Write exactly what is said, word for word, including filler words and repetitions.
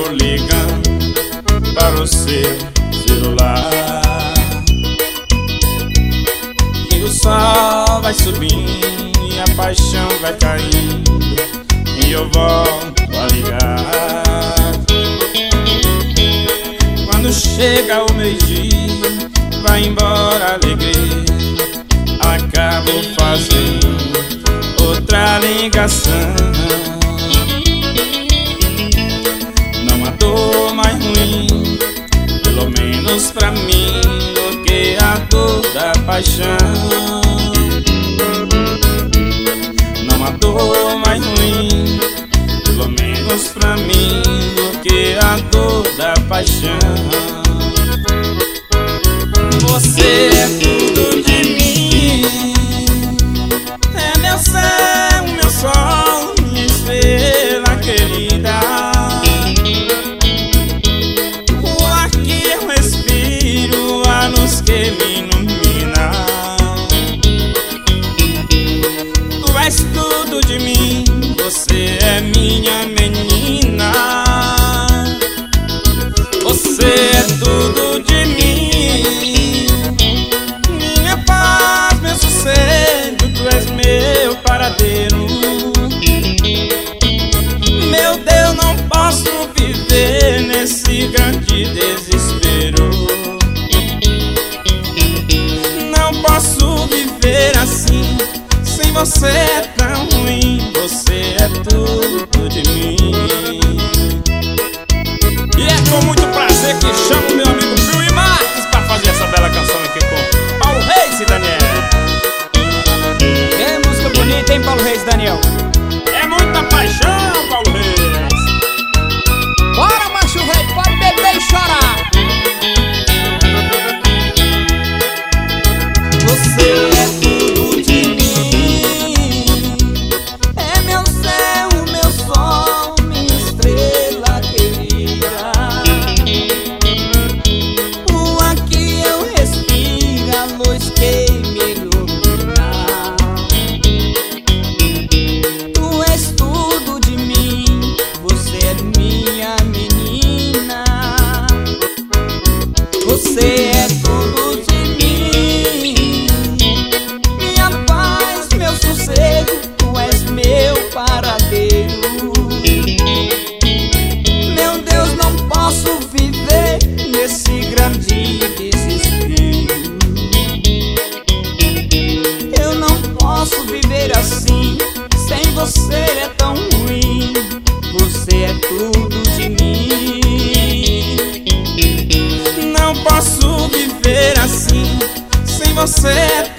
tô ligando para o seu celular. E o sol vai subindo e a paixão vai caindo, e eu volto a ligar. Quando chega o meio-dia, vai embora a alegria, acabo fazendo outra ligação. Não há dor mais ruim, pelo menos pra mim, do que a dor da paixão. Não há dor mais ruim, pelo menos pra mim, do que a dor da paixão. Você é tudo de mim, é meu céu, meu sol, minha estrela querida. O ar que eu respiro, a luz que me ilumina. Tu és tudo de mim, você é minha menina. Você é tudo de mim, minha paz, meu sossego, tu és meu paradeiro. Meu Deus, não posso viver nesse grande desespero. Não posso viver assim, sem você é tão ruim. Você é tudo de mim. E é com muito prazer que chamo meu amigo Bill Marques pra fazer essa bela canção aqui com Paulo Reis e Daniel. Que música bonita, hein, Paulo Reis e Daniel? É muita paixão, Paulo Reis. Bora, macho rei, pode beber e chorar. Você é tudo de mim, é meu céu, meu sol, minha estrela querida. O ar que eu respiro, a luz que me ilumina. Tu és tudo de mim, você é minha menina. Você é tudo de mim, minha paz, meu sossego, tu és meu paradeiro. Meu Deus, não posso viver nesse grande desespero. Eu não posso viver assim, sem você é tão ruim. Você é tudo de mim. Não posso viver assim, sem você é